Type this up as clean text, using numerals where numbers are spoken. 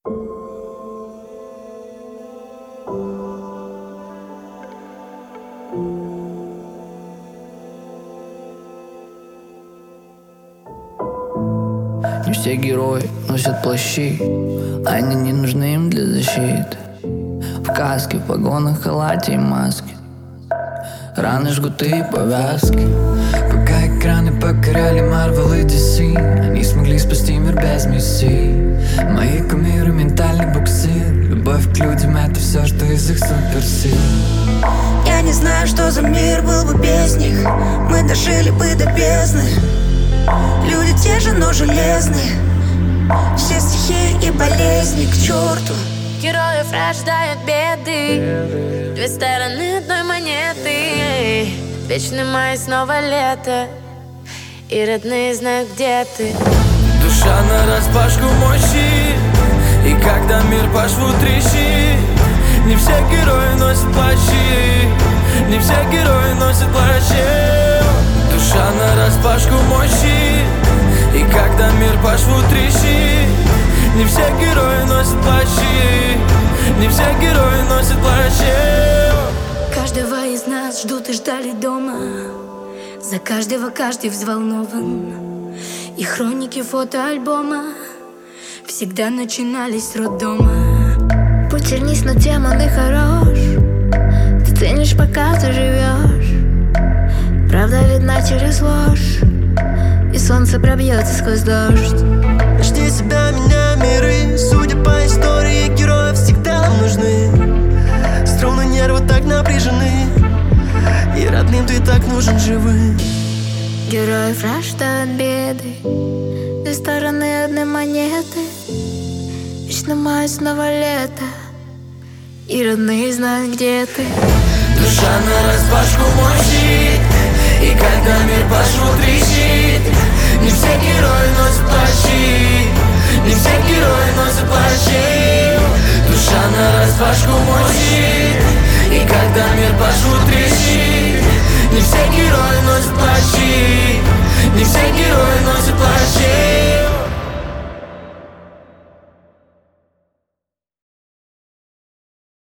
Не все герои носят плащи, они не нужны им для защиты. В каске, в погонах, халате и маске, раны, жгуты и повязки. Пока экраны покоряли Marvel и DC, они смогли спасти мир без миссии. Мои кумиры, ментальный буксир, любовь к людям — это все, что из их суперсил. Я не знаю, что за мир был бы без них. Мы дожили бы до бездны. Люди те же, но железные. Все стихии и болезни к черту. Героев рождают беды, две стороны одной монеты. Вечный май, снова лето, и родные знают, где ты. Душа нараспашку мой щит, и когда мир по шву трещит, не все герои носят плащи, не все герои носят плащи. Душа нараспашку мой щит, и когда мир по шву трещит, не все герои носят плащи, не все герои носят плащи. Каждого из нас ждут и ждали дома. За каждого каждый взволнован. И хроники фотоальбома всегда начинались с роддома. Путь тернистый, тем он и хорош. Ты ценишь, пока ты живешь. Правда видна через ложь, и солнце пробьется сквозь дождь. Жди себя, меня миры. Судя по истории, героев всегда нужны. Струны нервы так напряжены, и родным ты так нужен живым. Героев рождают беды, две стороны одной монеты. Вечно май, снова лето, и родные знают, где ты. Душа нараспашку мой щит, и когда мир по шву трещит, не все герои носят плащи, не все герои носят плащи. Душа нараспашку мой щит, и когда мир по шву трещит, не все герои носят плащи,